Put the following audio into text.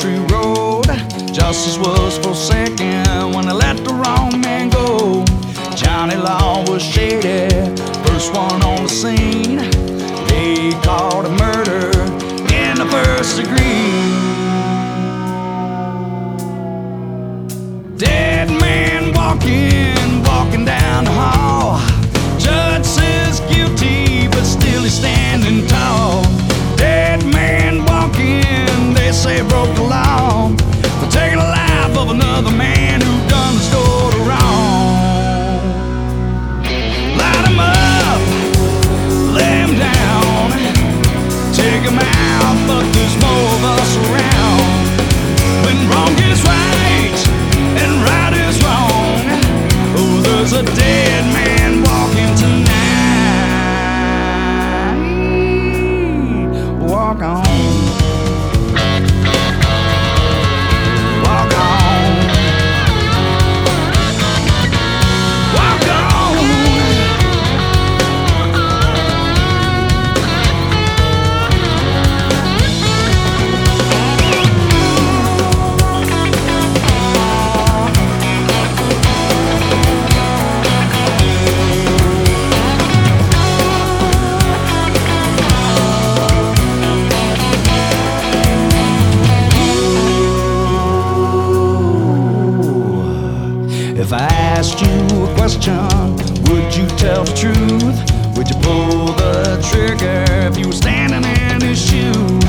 country road. Justice was forsaken when they let the wrong man go. Johnny Law was shady, first one on the scene. They called a murder in the first degree. Dead man walking down the hall. Judge says guilty, but still he's standing tall. Dead man walking, they say broke the law for taking the life of another man who done the store to wrong. Light him up, lay him down, take him out, but there's more of us around. When wrong is right and right is wrong, oh, there's a dead man walking tonight. Walk on. Walk on. Walk on. If I asked you a question, would you tell the truth? Would you pull the trigger if you were standing in his shoes?